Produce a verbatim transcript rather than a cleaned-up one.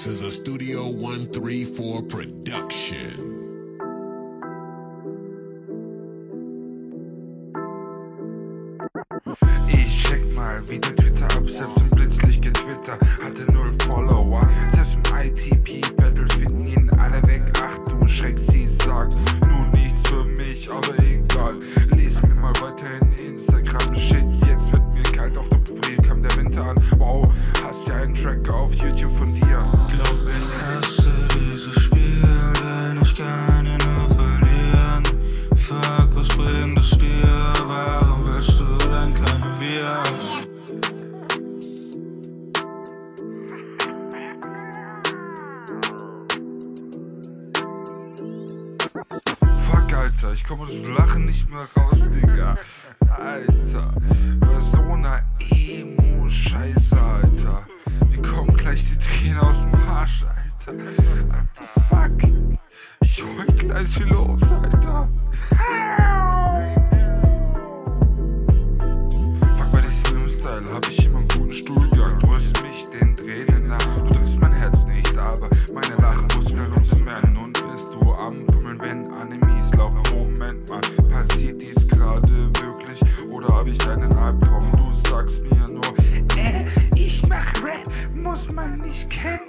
This is a Studio one three four production. Ich check mal wieder Twitter ab, selbst im Blitzlicht geht Twitter. Hatte null Follower, selbst im I T P-Battle finden ihn alle weg. Ach du Schreck, sie sagt, nun nichts für mich, aber egal. Lies mir mal weiter in Instagram, shit, jetzt wird mir kalt, auf der Profil kam der Winter an. Wow, hast ja einen Track auf YouTube von dir. Glaub, ich hasse dieses Spiel, denn ich kann ihn nur verlieren. Fuck, was bringt es dir? Warum willst du denn keine Wir? Fuck, Alter, ich komme aus dem Lachen nicht mehr raus, Digga. Alter, bei so einer Emo-Scheiße, Alter. Mir kommen gleich die Tränen aus dem Arsch, Alter. Alter, fuck. Ich heul gleich viel los, Alter. Fuck, bei diesem Style hab ich immer einen guten Stuhlgang. Du hörst mich den Tränen nach. Du triffst mein Herz nicht, aber meine Lachmuskeln umzumehren. Und bist du am Fummeln, wenn Anemies laufen? Moment mal, passiert dies gerade wirklich? Oder hab ich einen Albtraum? Du sagst mir nur, äh, ich mach Rap, muss man nicht kennen.